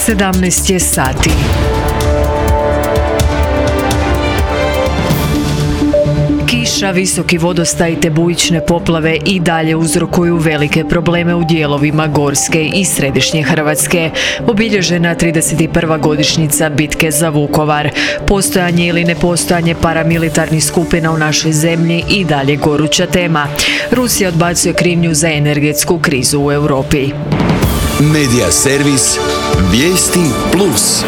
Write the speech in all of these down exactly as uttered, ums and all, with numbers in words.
sedamnaest je sati. Kiša, visoki vodostaj te bujične poplave i dalje uzrokuju velike probleme u dijelovima Gorske i Središnje Hrvatske. Obilježena trideset prva godišnjica bitke za Vukovar. Postojanje ili nepostojanje paramilitarnih skupina u našoj zemlji i dalje goruća tema. Rusija odbacuje krivnju za energetsku krizu u Europi. Medija servis Vijesti plus.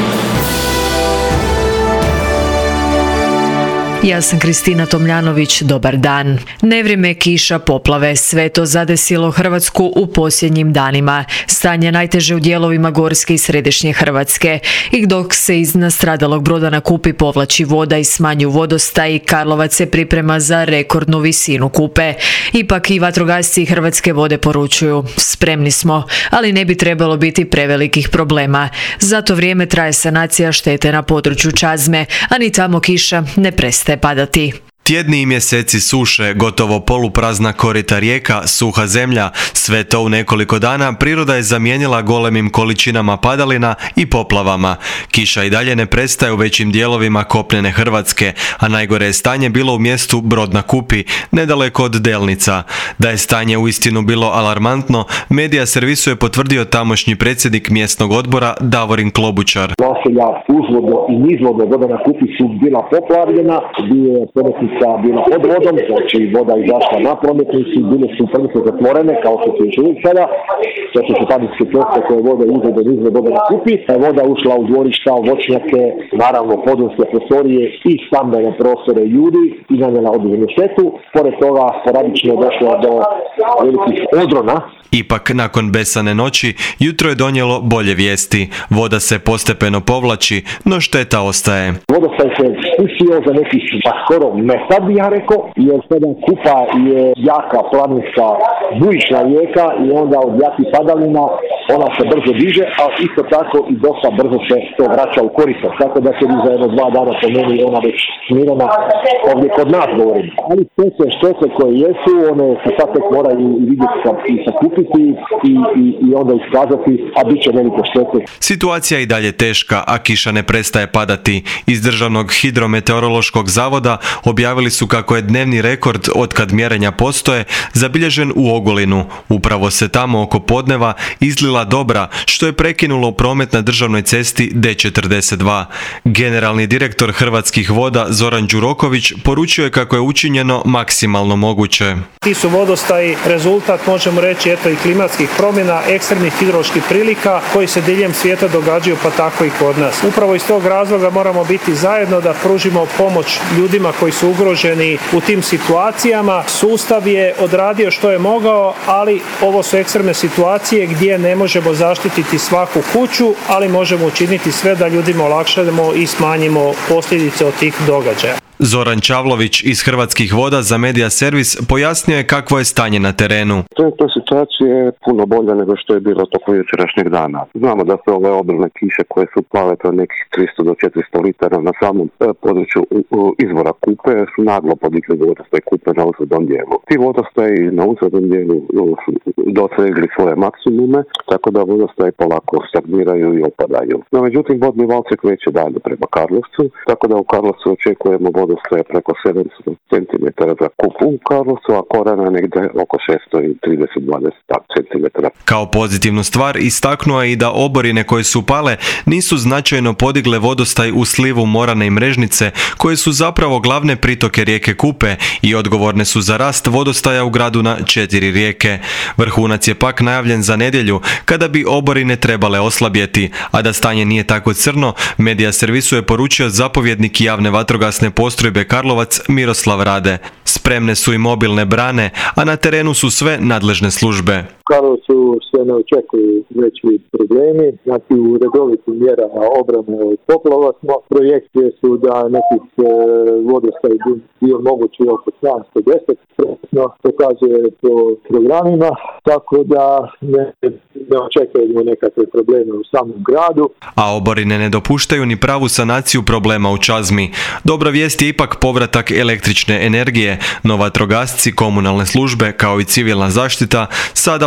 Ja sam Kristina Tomljanović, dobar dan. Nevrijeme, kiša, poplave, sve to zadesilo Hrvatsku u posljednjim danima. Stanje najteže u dijelovima Gorske i Središnje Hrvatske. I dok se iz nastradalog broda na Kupi povlači voda i smanju vodostaj, Karlovac se priprema za rekordnu visinu Kupe. Ipak i vatrogasci i Hrvatske vode poručuju: spremni smo, ali ne bi trebalo biti prevelikih problema. Zato vrijeme traje sanacija štete na području Čazme, a ni tamo kiša ne prestaje padati. Tjedni i mjeseci suše, gotovo poluprazna korita rijeka, suha zemlja, sve to u nekoliko dana priroda je zamijenila golemim količinama padalina i poplavama. Kiša i dalje ne prestaje u većim dijelovima kopnene Hrvatske, a najgore je stanje bilo u mjestu Brod na Kupi, nedaleko od Delnica. Da je stanje uistinu bilo alarmantno, Medija servisu je potvrdio tamošnji predsjednik mjesnog odbora Davorin Klobučar. Naselja uzvodno i nizvodno voda na Kupi su bila poplavljena, gdje je prometnica bila pod vodom, znači voda izašla na prometnici, bile su prometnice zatvorene, kao što su još uvijek sada. To su županijske ceste koje vode uzvodno i nizvodno voda na Kupi. Voda ušla u dvorišta, voćnjake, naravno podrumske prostorije i stambene prostore ljudi i nanijela određenu štetu. Pored toga sporadično je došlo do velikih odrona. Ipak, nakon besane noći, jutro je donijelo bolje vijesti. Voda se postepeno povlači, no šteta ostaje. Vodostaj se spustio za nekih pa skoro metar, bi ja rekao, jer sada Kupa je jaka planinska bujična rijeka i onda od jakih padalina ona se brzo diže, a isto tako i dosta brzo se to vraća u korito. Tako da se za jedno dva dana po meni ona već smirena, ovdje kod nas govorim. Ali štete, štete koje jesu, one se sad tek moraju vidjeti i sakupiti i, i, i onda iskazati, a bit će velike štete. Situacija je i dalje teška, a kiša ne prestaje padati. Iz Državnog hidrometeorološkog zavoda objavili su kako je dnevni rekord otkad mjerenja postoje zabilježen u Ogulinu. Upravo se tamo oko podneva izlila Dobra, što je prekinulo promet na državnoj cesti D četrdeset dva. Generalni direktor Hrvatskih voda Zoran Đuroković poručio je kako je učinjeno maksimalno moguće. Ti su vodostaji rezultat, možemo reći, eto i klimatskih promjena, ekstremnih hidroloških prilika koji se diljem svijeta događaju, pa tako i kod nas. Upravo iz tog razloga moramo biti zajedno da pružimo pomoć ljudima koji su ugroženi u tim situacijama. Sustav je odradio što je mogao, ali ovo su ekstremne situacije gdje ne možemo zaštititi svaku kuću, ali možemo učiniti sve da ljudima olakšamo i smanjimo posljedice od tih događaja. Zoran Čavlović iz Hrvatskih voda za Medija servis pojasnio je kakvo je stanje na terenu. Ta situacija je puno bolja nego što je bilo tokom jučerašnjeg dana. Znamo da su ove obilne kiše koje su pale to nekih tristo do četiristo litara na samom području izvora Kupe su naglo podigli vodostaj Kupe na uzvodnom dijelu. Ti vodostaji na uzvodnom dijelu su dosegli svoje maksimume, tako da vodostaji polako stagniraju i opadaju. No, međutim, vodni val se kreće dalje prema Karlovcu, tako da u Karlovcu očekujemo vodostaje preko sedamsto centimetara za Kupu u Karlovcu, a Korana negdje oko šesto trideset do dvadeset centimetara. Kao pozitivnu stvar istaknuo je i da oborine koje su pale nisu značajno podigle vodostaj u slivu Morane i Mrežnice, koje su zapravo glavne pritoke rijeke Kupe i odgovorne su za rast vodostaja u gradu na četiri rijeke. Vrhunac je pak najavljen za nedjelju, kada bi oborine trebale oslabjeti, a da stanje nije tako crno, Medija servisu je poručio zapovjednik javne vatrogasne postrojbe Karlovac Miroslav Rade. Spremne su i mobilne brane, a na terenu su sve nadležne službe. U Karlovcu se ne očekuju veći problemi, znači u redovitim mjerama obrane od poplava smo. Projekcije su da nekih e, vodostaji bio mogući oko sedamsto deset, no, pokazuje po programima, tako da ne, ne očekujemo nekakve probleme u samom gradu. A oborine ne dopuštaju ni pravu sanaciju problema u Čazmi. Dobra vijest je ipak povratak električne energije, no vatrogasci, komunalne službe kao i civilna zaštita sada od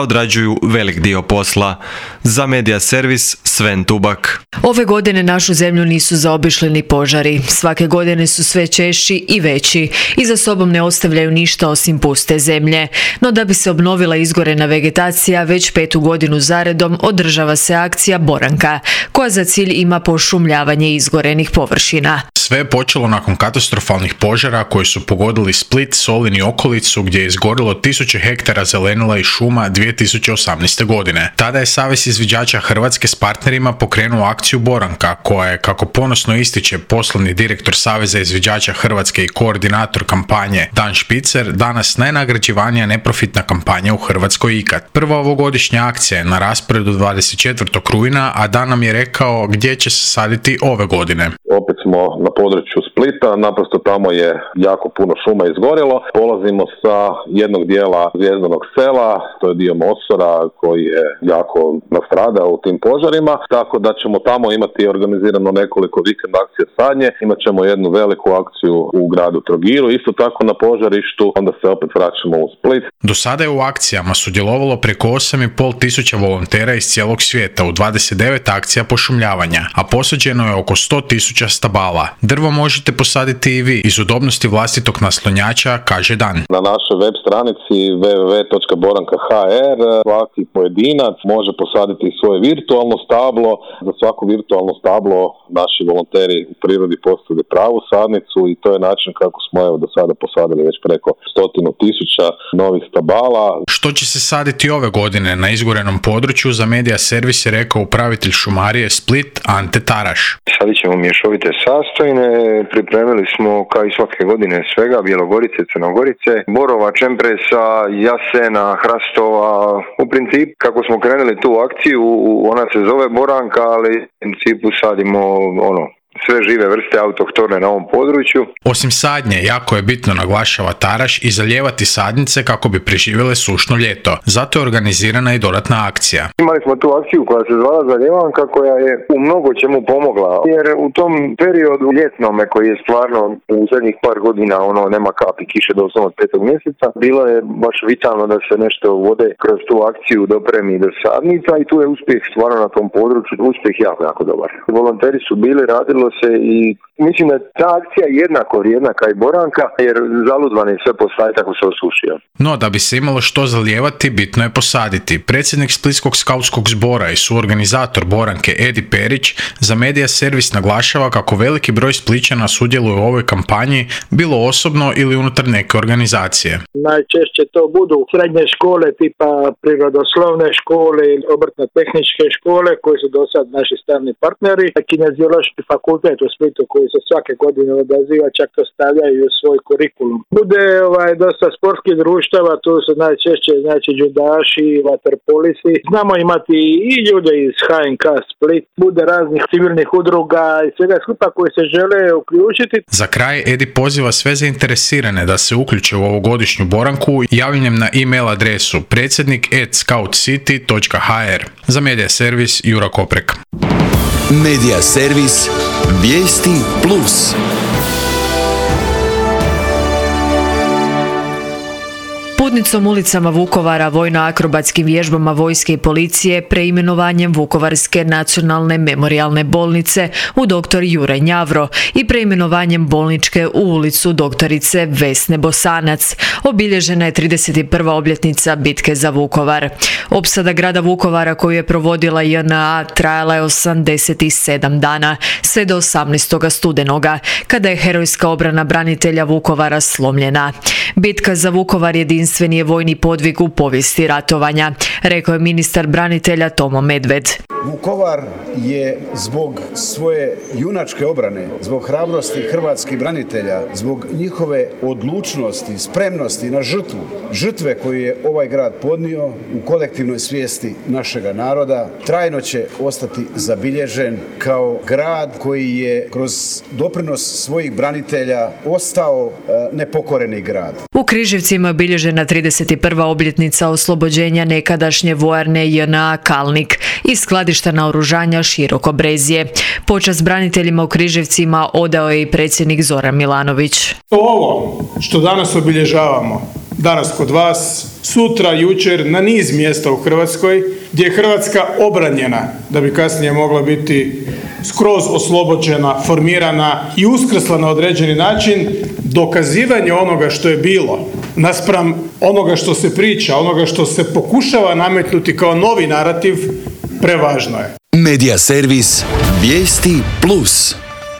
odrađuju velik dio posla. Za Medija servis Sven Tubak. Ove godine našu zemlju nisu zaobišli ni požari. Svake godine su sve češći i veći i za sobom ne ostavljaju ništa osim puste zemlje. No da bi se obnovila izgorena vegetacija, već petu godinu zaredom održava se akcija Boranka, koja za cilj ima pošumljavanje izgorenih površina. Sve je počelo nakon katastrofalnih požara koji su pogodili Split, Solin i okolicu, gdje je izgorilo tisuće hektara zelenila i šuma dvije tisuće osamnaeste. godine. Tada je Savez izviđača Hrvatske s partnerima pokrenuo akciju Boranka, koja je, kako ponosno ističe poslovni direktor Saveza izviđača Hrvatske i koordinator kampanje Dan Špicer, danas najnagrađivanija neprofitna kampanja u Hrvatskoj ikad. Prva ovogodišnja akcija je na rasporedu dvadeset četvrtog rujna, a Dan nam je rekao gdje će se saditi ove godine. Opet smo na području Splita, naprosto tamo je jako puno šuma izgorilo. Polazimo sa jednog dijela Zvjezdanog sela, to je dio Mosora koji je jako nastradao u tim požarima, tako da ćemo tamo imati organizirano nekoliko vikend akcija sadnje, imat ćemo jednu veliku akciju u gradu Trogiru, isto tako na požarištu, onda se opet vraćamo u Split. Do sada je u akcijama sudjelovalo preko osam i pol tisuća volontera iz cijelog svijeta u dvadeset devet akcija pošumljavanja, a posađeno je oko sto tisuća stabala. Drvo možete posaditi i vi iz udobnosti vlastitog naslonjača, kaže Dan. Na našoj web stranici w w w točka boranka točka h r svaki pojedinac može posaditi svoje virtualno stablo. Za svako virtualno stablo naši volonteri u prirodi posade pravu sadnicu i to je način kako smo evo do sada posadili već preko stotinu tisuća novih stabala. Što će se saditi ove godine na izgorenom području, za Medija servis je rekao upravitelj šumarije Split Ante Taraš. Sadit ćemo mješovite sastojne, pripremili smo kao i svake godine svega, bjelogorice, crnogorice, borova, čempresa, jasena, hrastova. U principu kako smo krenuli tu akciju, ona se zove Boranka, ali u principu sadimo ono, sve žive vrste autohtone na ovom području. Osim sadnje, jako je bitno, naglašava Taraš, i zalijevati sadnice kako bi preživjele sušno ljeto. Zato je organizirana i dodatna akcija. Imali smo tu akciju koja se zvala Zaljevanka, koja je u mnogo čemu pomogla, jer u tom periodu ljetnome koji je stvarno u zadnjih par godina ono nema kapi kiše doslovno od petog mjeseca, bilo je baš vitalno da se nešto vode kroz tu akciju dopremi do sadnica i tu je uspjeh stvarno na tom području, uspjeh jako, jako dobar. Volonteri su bili, radilo se i mislim da ta akcija je jednako vrijedna kao i Boranka, jer zaludvane sve postaje tako se osušio. No, da bi se imalo što zalijevati, bitno je posaditi. Predsjednik Splitskog skautskog zbora i suorganizator Boranke Edi Perić za Medija servis naglašava kako veliki broj Splićana sudjeluje u ovoj kampanji, bilo osobno ili unutar neke organizacije. Najčešće to budu srednje škole tipa prirodoslovne škole ili obrtno-tehničke škole koji su do sad naši stalni partneri, kineziološki fakultet u Splitu koji se svake godine odaziva, čak to stavljaju u svoj kurikulum. Bude ovaj, dosta sportskih društava, tu su najčešće znači judaši, vaterpolisi. Znamo imati i ljude iz H N K Split, bude raznih civilnih udruga i svega skupa koji se žele uključiti. Za kraj Edi poziva sve zainteresirane da se uključe u ovogodišnju Boranku javljanjem na e-mail adresu predsjednik at scoutcity točka h r. Za Medija servis Jura Koprek. Medija servis Vijesti Plus. Putnicom ulicama Vukovara, vojno-akrobatskim vježbama vojske i policije, preimenovanjem Vukovarske nacionalne memorijalne bolnice u doktor Juraj Njavro i preimenovanjem bolničke u ulicu doktorice Vesne Bosanac obilježena je trideset prva obljetnica bitke za Vukovar. Opsada grada Vukovara koju je provodila J N A trajala je osamdeset sedam dana, sve do osamnaestog studenoga, kada je herojska obrana branitelja Vukovara slomljena. Bitka za Vukovar jedinstveni je vojni podvig u povijesti ratovanja, rekao je ministar branitelja Tomo Medved. Vukovar je zbog svoje junačke obrane, zbog hrabrosti hrvatskih branitelja, zbog njihove odlučnosti, spremnosti na žrtvu, žrtve koju je ovaj grad podnio u kolektivnoj svijesti našega naroda, trajno će ostati zabilježen kao grad koji je kroz doprinos svojih branitelja ostao e, nepokoreni grad. U Križevcima je obilježena trideset prva obljetnica oslobođenja nekadašnje vojarne J N A Kalnik i skladišta naoružanja Širokobrezje. Počast braniteljima u Križevcima odao je i predsjednik Zoran Milanović. Ovo što danas obilježavamo danas kod vas, sutra, jučer, na niz mjesta u Hrvatskoj, gdje je Hrvatska obranjena, da bi kasnije mogla biti skroz oslobođena, formirana i uskrsla na određeni način. Dokazivanje onoga što je bilo, naspram onoga što se priča, onoga što se pokušava nametnuti kao novi narativ, prevažno je. Medija servis Vijesti plus.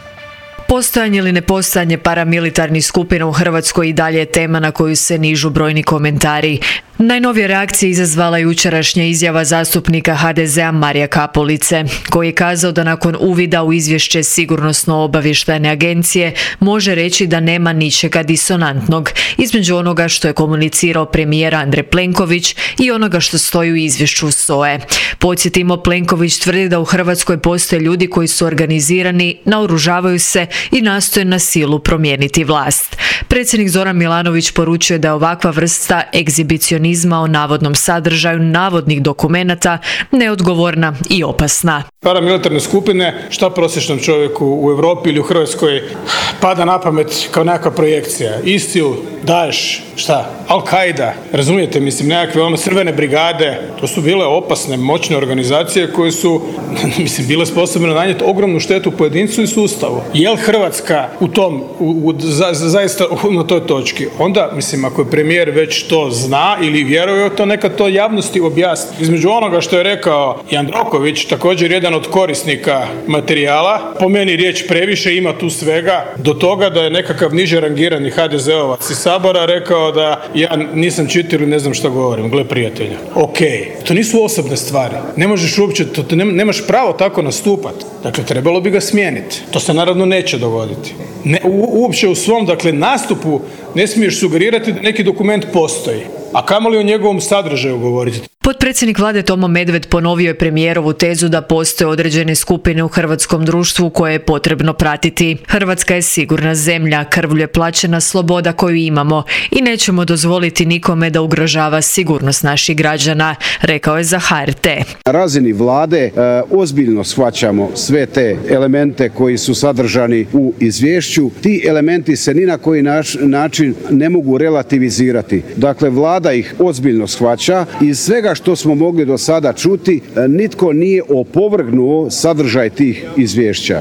Postojanje ili nepostojanje paramilitarnih skupina u Hrvatskoj i dalje je tema na koju se nižu brojni komentari. Najnovije reakcije izazvala jučerašnja izjava zastupnika ha de zea Marija Kapulice, koji je kazao da nakon uvida u izvješće Sigurnosno-obavještajne agencije može reći da nema ničega disonantnog između onoga što je komunicirao premijer Andrej Plenković i onoga što stoji u izvješću S O E. Podsjetimo, Plenković tvrdi da u Hrvatskoj postoje ljudi koji su organizirani, naoružavaju se i nastoje na silu promijeniti vlast. Predsjednik Zoran Milanović poručuje da je ovakva vrsta egzibicionizma o navodnom sadržaju navodnih dokumenata neodgovorna i opasna. Paramilitarne skupine, šta prosječnom čovjeku u Europi ili u Hrvatskoj pada na pamet kao nekakva projekcija? ISIL, Daesh, šta? Al-Qaida, razumijete, mislim, nekakve ono crvene brigade, to su bile opasne, moćne organizacije koje su, mislim, bile sposobne nanijeti ogromnu štetu pojedincu i sustavu. Je li Hrvatska u tom, u, u, za, za, zaista na toj točki? Onda, mislim, ako je premijer već to zna ili vjeruje, to neka to javnosti objasni. Između onoga što je rekao Jandroković, također jedan od korisnika materijala, po meni riječ previše, ima tu svega, do toga da je nekakav niže rangirani ha de zeovac iz Sabora rekao da ja nisam čitao ili ne znam šta govorim, gle prijatelja. Ok, to nisu osobne stvari. Ne možeš uopće, to, to nemaš pravo tako nastupati. Dakle, trebalo bi ga smijeniti. To se naravno neće dogoditi. Ne, u, uopće u svom, dakle, nastupu ne smiješ sugerirati da neki dokument postoji. A kamoli o njegovom sadržaju govoriti? Potpredsjednik vlade Tomo Medved ponovio je premijerovu tezu da postoje određene skupine u hrvatskom društvu koje je potrebno pratiti. Hrvatska je sigurna zemlja, krvlju je plaćena sloboda koju imamo i nećemo dozvoliti nikome da ugrožava sigurnost naših građana, rekao je za ha er te. Na razini vlade e, ozbiljno shvaćamo sve te elemente koji su sadržani u izvješću. Ti elementi se ni na koji naš, način ne mogu relativizirati. Dakle, vlada ih ozbiljno shvaća. Iz svega što smo mogli do sada čuti, nitko nije opovrgnuo sadržaj tih izvješća.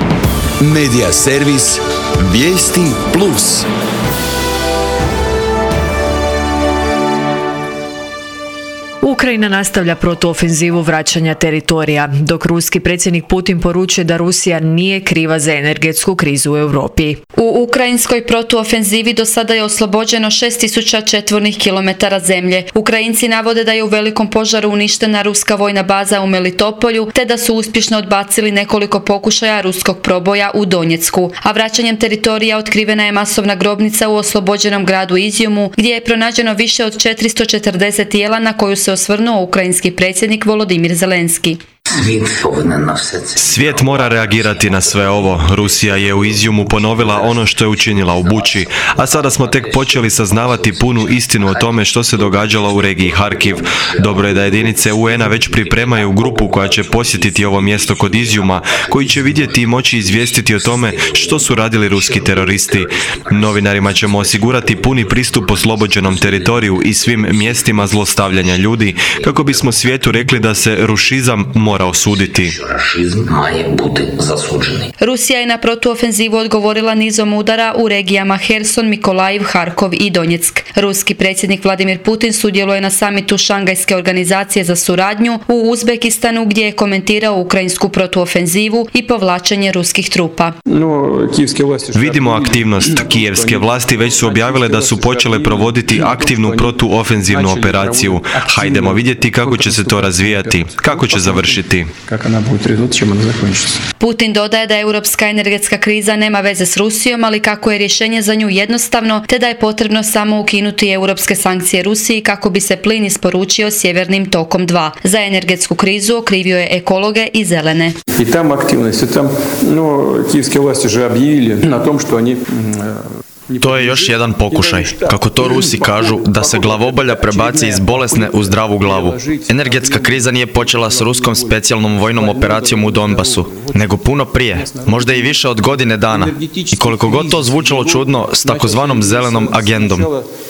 Medija servis Vijesti plus. Ukrajina nastavlja protuofenzivu vraćanja teritorija, dok ruski predsjednik Putin poručuje da Rusija nije kriva za energetsku krizu u Europi. U ukrajinskoj protuofenzivi do sada je oslobođeno šest tisuća četvornih kilometara zemlje. Ukrajinci navode da je u velikom požaru uništena ruska vojna baza u Melitopolju, te da su uspješno odbacili nekoliko pokušaja ruskog proboja u Donjecku. A vraćanjem teritorija otkrivena je masovna grobnica u oslobođenom gradu Izjumu, gdje je pronađeno više od četiristo četrdeset tijela na koju se osvrnuo ukrajinski predsjednik Volodimir Zelenski. Svijet mora reagirati na sve ovo. Rusija je u Izjumu ponovila ono što je učinila u Buči, a sada smo tek počeli saznavati punu istinu o tome što se događalo u regiji Harkiv. Dobro je da jedinice u en a već pripremaju grupu koja će posjetiti ovo mjesto kod Izjuma, koji će vidjeti i moći izvijestiti o tome što su radili ruski teroristi. Novinarima ćemo osigurati puni pristup oslobođenom teritoriju i svim mjestima zlostavljanja ljudi, kako bismo svijetu rekli da se rušizam mora osuditi. Rusija je na protuofenzivu odgovorila nizom udara u regijama Herson, Mikolajiv, Harkov i Donjeck. Ruski predsjednik Vladimir Putin sudjeluje na samitu Šangajske organizacije za suradnju u Uzbekistanu, gdje je komentirao ukrajinsku protuofenzivu i povlačenje ruskih trupa. Vidimo aktivnost. Kijevske vlasti već su objavile da su počele provoditi aktivnu protuofenzivnu operaciju. Hajdemo vidjeti kako će se to razvijati, kako će završiti. Putin dodaje da europska energetska kriza nema veze s Rusijom, ali kako je rješenje za nju jednostavno, te da je potrebno samo ukinuti europske sankcije Rusiji kako bi se plin isporučio sjevernim tokom dva. Za energetsku krizu okrivio je ekologe i zelene. I tam aktivnosti, tam, no, kijevske vlasti že objavili na tom što oni To je još jedan pokušaj, kako to Rusi kažu, da se glavobolja prebaci iz bolesne u zdravu glavu. Energetska kriza nije počela s ruskom specijalnom vojnom operacijom u Donbasu, nego puno prije, možda i više od godine dana. I koliko god to zvučalo čudno, s takozvanom zelenom agendom.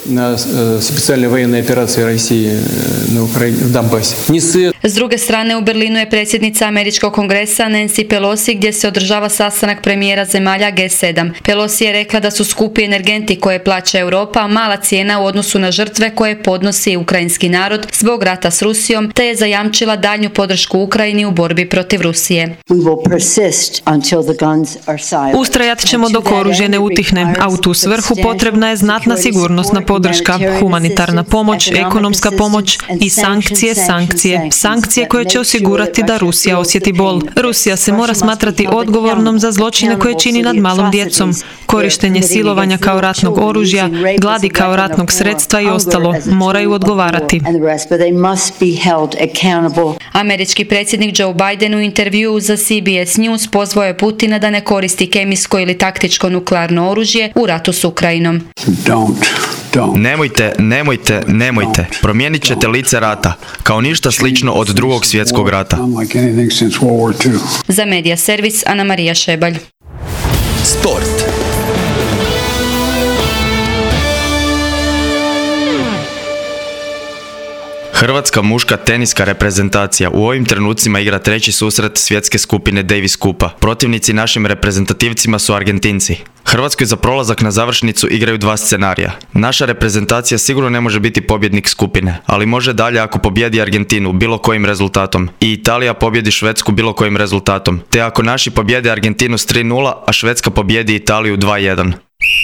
S druge strane, u Berlinu je predsjednica Američkog kongresa Nancy Pelosi, gdje se održava sastanak premijera zemalja G sedam. Pelosi je rekla da su skupi energenti koje plaća Europa mala cijena u odnosu na žrtve koje podnosi ukrajinski narod zbog rata s Rusijom, te je zajamčila daljnju podršku Ukrajini u borbi protiv Rusije. Ustrajat ćemo dok oružje ne utihne, a u tu svrhu potrebna je znatna sigurnosna podrška, humanitarna pomoć, ekonomska pomoć i sankcije, sankcije, sankcije koje će osigurati da Rusija osjeti bol. Rusija se mora smatrati odgovornom za zločine koje čini nad malom djecom, korištenje silovanja kao ratnog oružja, gladi kao ratnog sredstva i ostalo moraju odgovarati. Američki predsjednik Joe Biden u intervjuu za C B S News pozvao je Putina da ne koristi kemijsko ili taktičko nuklearno oružje u ratu s Ukrajinom. Nemojte, nemojte, nemojte. Promijenit ćete lice rata, kao ništa slično od drugog svjetskog rata. Za Medija servis Ana Marija Šebalj. Sport. Hrvatska muška teniska reprezentacija u ovim trenucima igra treći susret svjetske skupine Davis Cupa. Protivnici našim reprezentativcima su Argentinci. Hrvatskoj za prolazak na završnicu igraju dva scenarija. Naša reprezentacija sigurno ne može biti pobjednik skupine, ali može dalje ako pobjedi Argentinu bilo kojim rezultatom i Italija pobjedi Švedsku bilo kojim rezultatom, te ako naši pobjede Argentinu s tri nula, a Švedska pobjedi Italiju dva jedan.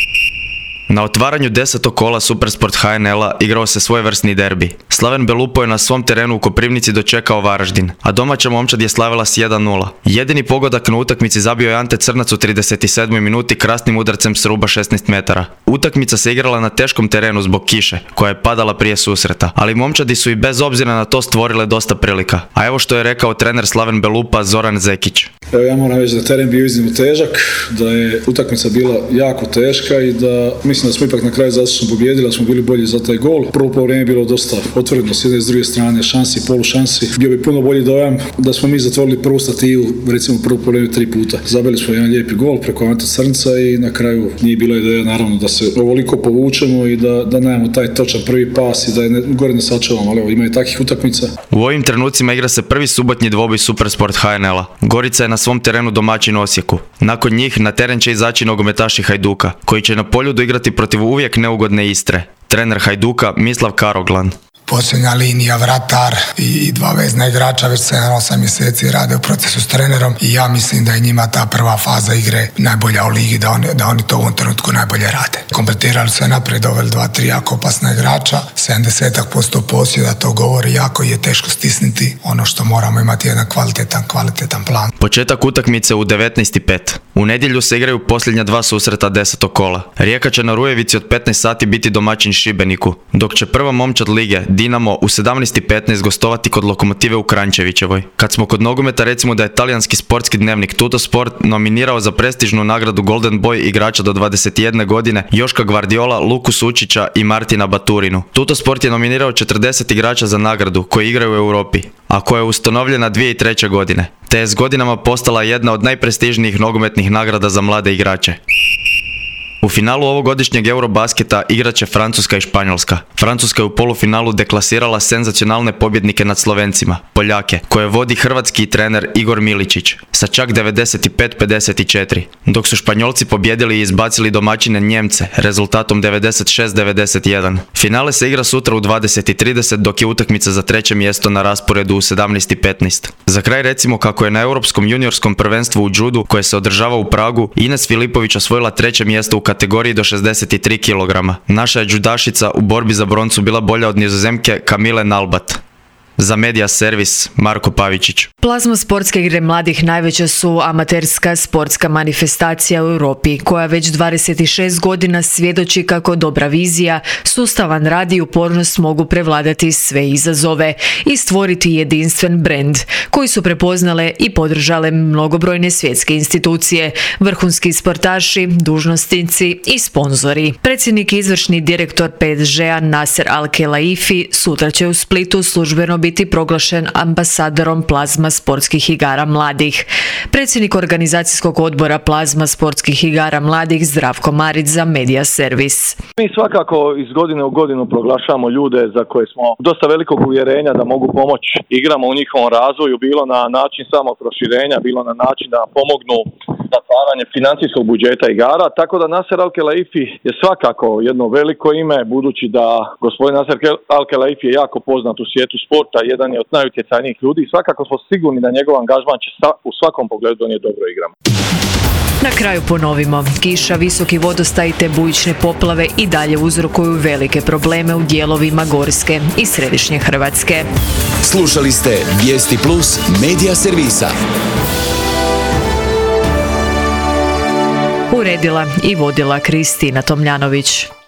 Na otvaranju desetog kola Supersport H N L-a igrao se svojevrsni derbi. Slaven Belupo je na svom terenu u Koprivnici dočekao Varaždin, a domaća momčad je slavila s jedan nula. Jedini pogodak na utakmici zabio je Ante Crnac u trideset sedmoj minuti krasnim udarcem s ruba šesnaest metara. Utakmica se igrala na teškom terenu zbog kiše, koja je padala prije susreta, ali momčadi su i bez obzira na to stvorile dosta prilika. A evo što je rekao trener Slaven Belupa Zoran Zekić. Evo ja moram reći da teren bio iznimno težak, da je utakmica bila jako teška i da mislim da smo ipak na kraju zaslužno pobijedili, da smo bili bolji za taj gol. Prvo poluvreme je bilo dosta otvoreno s jedne i s druge strane, šansi, polušansi. Bio bi puno bolji dojam da smo mi zatvorili prvu stativu, recimo prvo poluvreme tri puta. Zabili smo jedan lijepi gol preko Ante Crnca i na kraju nije bilo ideja naravno da se ovoliko povučemo i da, da nemamo taj točan prvi pas i da je ne, gore ne sačuvamo, ali evo, ima i takvih utakmica. U ovim trenucima igra se prvi subotnji dvoboj Supersport H N L-a. Gorica je na svom terenu domaćin Osijeku. Nakon njih na teren će izaći nogometaši Hajduka, koji će na Poljudu igrati protiv uvijek neugodne Istre. Trener Hajduka Mislav Karoglan. Posljednja linija, vratar i dva vezna igrača već sedam osam mjeseci rade u procesu s trenerom i ja mislim da je njima ta prva faza igre najbolja u ligi, da oni, da oni to u ovom trenutku najbolje rade. Kompletirali se naprijed, doveli dva, tri jako opasna igrača, sedamdeset posto posjeda, to govori, jako je teško stisniti ono što moramo imati jedan kvalitetan, kvalitetan plan. Početak utakmice u devetnaest i pet. U nedjelju se igraju posljednja dva susreta desetog kola. Rijeka će na Rujevici od petnaest sati biti domaćin Šibeniku, dok će prva momčad lige Dinamo u sedamnaest i petnaest gostovati kod Lokomotive u Kranjčevićevoj. Kad smo kod nogometa, recimo da je talijanski sportski dnevnik Tuttosport nominirao za prestižnu nagradu Golden Boy igrača do dvadeset jedne godine Joška Gvardiola, Luku Sučića i Martina Baturinu. Tuttosport je nominirao četrdeset igrača za nagradu koji igraju u Europi, a koja je ustanovljena dvije tisuće treće. godine, te je s godinama postala jedna od najprestižnijih nogometnih nagrada za mlade igrače. U finalu ovogodišnjeg Eurobasketa igrat će Francuska i Španjolska. Francuska je u polufinalu deklasirala senzacionalne pobjednike nad Slovencima, Poljake, koje vodi hrvatski trener Igor Miličić sa čak devedeset pet pedeset četiri, dok su Španjolci pobjedili i izbacili domaćine Njemce rezultatom devedeset šest devedeset jedan. Finale se igra sutra u dvadeset i trideset, dok je utakmica za treće mjesto na rasporedu u sedamnaest i petnaest. Za kraj recimo kako je na Europskom juniorskom prvenstvu u džudu, koje se održava u Pragu, Ines Filipović osvojila treće mjesto u kategoriji do šezdeset tri kilograma. Naša je džudašica u borbi za broncu bila bolja od Nizozemke Kamile Nalbat. Za Medija servis Marko Pavičić. Plazma sportske igre mladih najveća su amaterska sportska manifestacija u Europi, koja već dvadeset šest godina svjedoči kako dobra vizija, sustavan rad i upornost mogu prevladati sve izazove i stvoriti jedinstven brend, koji su prepoznale i podržale mnogobrojne svjetske institucije, vrhunski sportaši, dužnosnici i sponzori. Predsjednik i izvršni direktor P S G-a Nasser Al-Khelaifi sutra će u Splitu službeno biti proglašen ambasadorom Plazma sportskih igara mladih. Predsjednik organizacijskog odbora Plazma sportskih igara mladih Zdravko Marić za Media Servis. Mi svakako iz godine u godinu proglašavamo ljude za koje smo dosta velikog uvjerenja da mogu pomoći igrama u njihovom razvoju, bilo na način samog proširenja, bilo na način da pomognu zatvaranje financijskog budžeta igara, tako da Nasser Al-Khelaifi je svakako jedno veliko ime, budući da gospodin Nasser Al-Khelaifi je jako poznat u svijetu sporta, jedan je od najutjecajnijih ljudi i svakako smo sigurni da njegov angažman će u svakom pogledu donijeti dobro igrama. Na kraju ponovimo, kiša, visoki vodostaj te bujične poplave i dalje uzrokuju velike probleme u dijelovima Gorske i Središnje Hrvatske. Slušali ste Vijesti Plus Media Servisa. Uredila i vodila Kristina Tomljanović.